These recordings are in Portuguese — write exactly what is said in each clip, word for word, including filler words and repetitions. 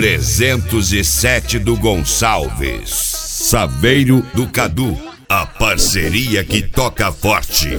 trezentos e sete do Gonçalves, Saveiro do Cadu, a parceria que toca forte.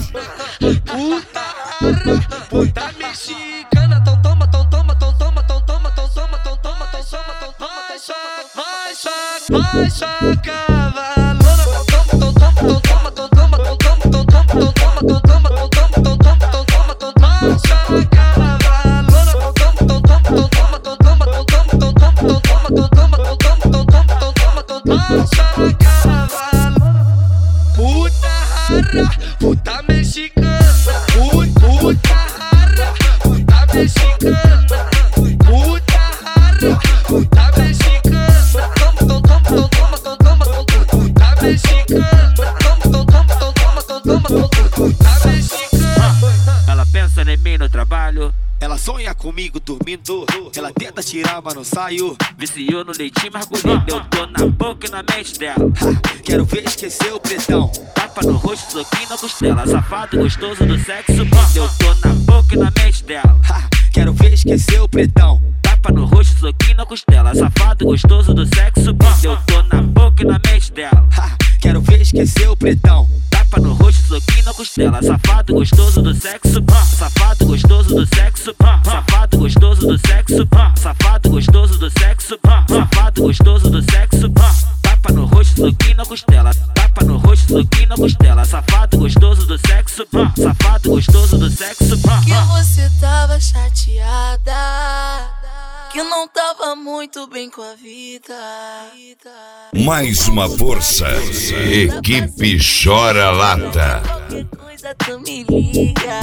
Puta, puta mexicana, tão toma, tão toma, tão toma, tão toma, tão toma, tão toma, tão toma, tão toma, vai só, vai só, vai só cavalona, tão toma, tão toma, tão toma, tão toma, tão toma, tão toma, tão toma, tão toma, tão toma, tão toma, tão toma, tão toma, vai só cavalona, tão toma, tão toma, tão toma, tão toma, tão toma, tão toma, tão toma, tão toma, tão toma, tão toma, tão toma, tão toma, vai só cavalona. Puta rara, puta mexicana, puta rara, puta mexicana, puta rara, puta mexicana, toma, toma, toma, toma, toma, toma, puta mexicana, toma, toma, toma, toma, toma, puta mexicana. Ela pensa em mim no trabalho, ela sonha comigo dormindo, ela tenta tirar, mas não saio. viciou no leitinho margulhado, eu tô na boca e na mente dela. Ha, quero ver esquecer o pretão. Tapa no rosto, soquinho na costela, safado gostoso do sexo bom. Eu tô na boca e na mente dela. Ha, quero ver esquecer o pretão. Tapa no rosto, soquinho na costela, safado gostoso do sexo bom. Eu tô na boca e na mente dela. Ha, quero ver esquecer o pretão. Tapa no rosto, soquinho na costela, safado gostoso do sexo bom. Safado gostoso do sexo bom. Safado gostoso do sexo bom. Safado gostoso do sexo bom. Safado gostoso do sexo bom. Tapa no rosto, soquinho na costela. Tapa no rosto, soquinho na costela, safado gostoso do sexo bom. Safado gostoso do sexo bom. Que você tava chateada, que não tava muito bem com a vida. Mais uma força, equipe Chora Lata. Qualquer coisa tu me liga,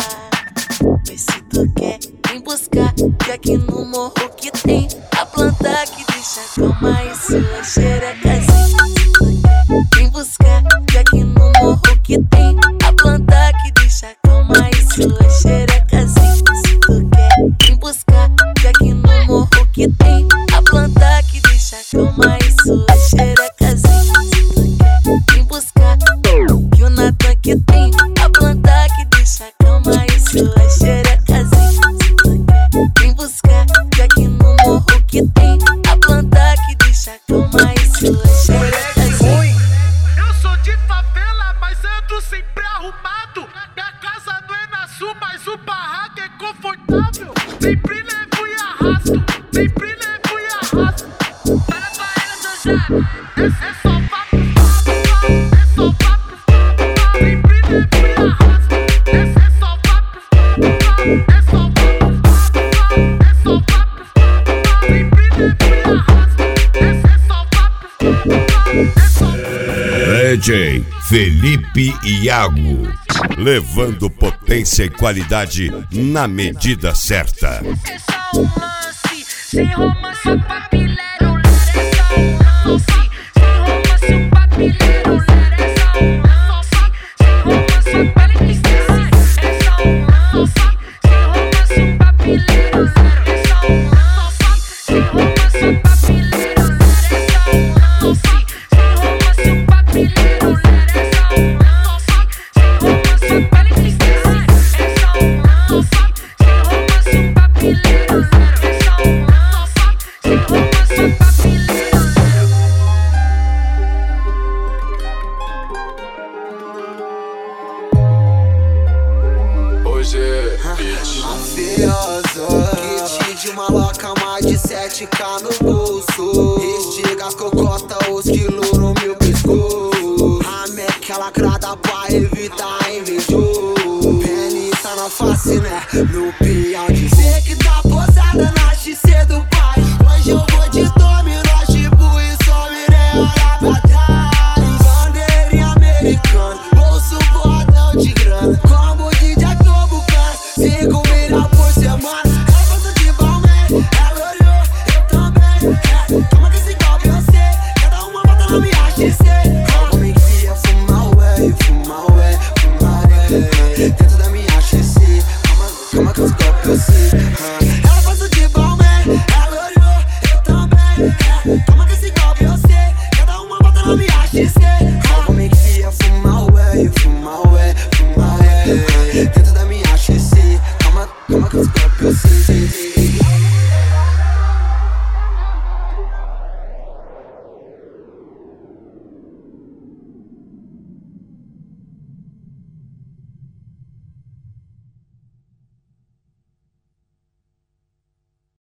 mas se tu quer vem buscar, que aqui no morro que tem a planta que deixa calma e sua xerecazinha. Se tu quer vem buscar, que aqui no morro que tem a planta que deixa calma e sua xerecazinha. Se tu quer vem buscar, que aqui no morro que tem a planta que deixa calma e sua xerecazinha. Se tu quer vem buscar, que o Natan que tem a planta que deixa calma e sua xerecazinha. Se tu quer vem buscar, que aqui no morro que tem a planta que deixa calma e sua xerecazinha. Eu sou de favela, mas ando sempre arrumado. Minha casa não é na sul, mas o barraco é confortável. Sempre levo e arrasto, sempre levo e arrasto. Para pra ela dançar, é, é só papo, é só papo. Sempre levo e arrasto, é, é só papo, é só papo, é só papo. Sempre levo e arrasto, é, é só papo, é só papo. D J Felipe Iago, levando potência e qualidade na medida certa. É só um lance, sem romance o papilero, é só um lance, sem romance o papilero, é só um lance, sem romance o papilero, é só um lance, sem romance o papilero, é só um lance, sem romance o papilero, é só um lance, sem romance o papilero, é só um lance, sem romance o papilero, é só um lance, sem romance o papilero, é só um lance, sem romance o papilero. Hoje é beat Mafioso, kit de maloca, mais de sete K no bolso. Estiga a cocota,